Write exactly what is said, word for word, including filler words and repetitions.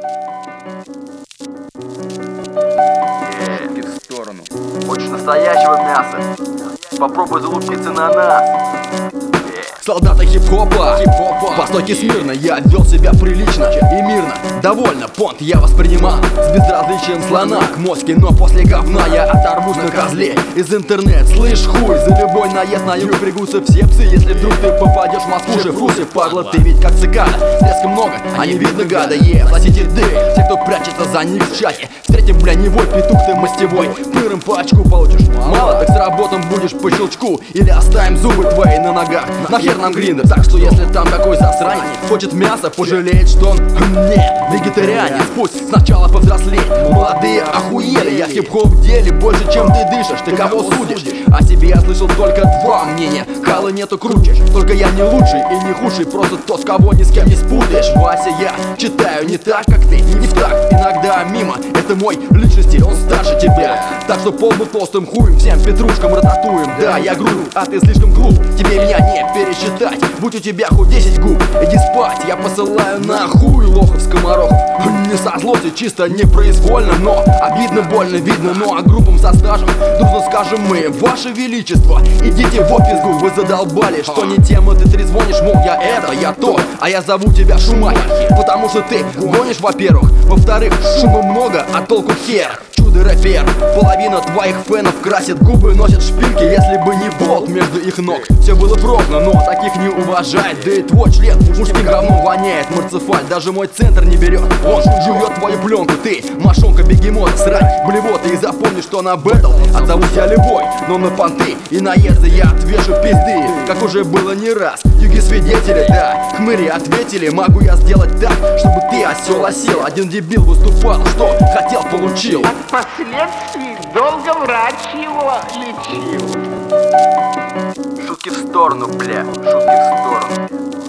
Шутки в сторону. Хочешь настоящего мяса? Попробуй залупиться на нас. Солдаты хип-хопа, хип-хопа по стойке смирно я вел себя прилично и мирно. Довольно, понт я воспринимал с безразличием слона к моське. Но после говна я оторвусь на козле из интернет. Слышь, хуй, за любой наезд на юг пригутся все псы. Если вдруг ты попадешь в Москву, шифруйся, падла, ты ведь как цикада. Слезка много, а не видно гада, е, платите ты, те, кто прячется за них в чате. Встретим, бля, не вой, петух ты мастевой, пыром по очку получишь мало, так с работом будешь по щелчку. Или оставим зубы твои на ногах, нахер нам гриндер. Так что если там такой засранец хочет мясо, пожалеет, что он нет, вегетарианец. Пусть сначала повзрослеет. Молодые охуели, я хип-хоп в деле больше, чем ты дышишь. Ты кого судишь? О себе я слышал только два мнения. Халы нету круче, только я не лучший и не худший, просто тот, кого ни с кем не спутаешь. Вася, я читаю не так, как ты, не в так, иногда мимо. Это мой личный стиль, он старше тебя. Так что полбу толстым хуем всем петрушкам рататуем. Да, я груб, а ты слишком глуп, тебе меня не пересчитать. Будь у тебя хоть десять губ, иди спать, я посылаю нахуй лохов скоморохов. Не со злости, чисто непроизвольно, но обидно, больно видно. Ну а группам со стажем дружно скажем мы: Ваше Величество, идите в опизду, вы задолбали. Что не тема, ты трезвонишь, мол, я это, я то, а я зову тебя Шумахер. Потому что ты гонишь, во-первых, во-вторых, шума много, а толку хер. Чудо-рэпер, половина твоих фенов красит губы, носят шпильки, если бы не болт между их ног. Все было ровно, но таких не уважает. Да и твой член мужским говном воняет. Марцефаль даже мой центр не берет, он жует твою пленку. Ты мошонка бегемота, срань, блевота. И запомни, что на бэтл отзовусь я любой, но на понты и наезды я отвешу пизды, как уже было не раз. Юги свидетели, да, хмыри ответили. Могу я сделать так, чтобы ты, осел, осел. Один дебил выступал, что хотел, получил. От последствий долго врач его лечил. Шутки в сторону, бля, шутки в сторону.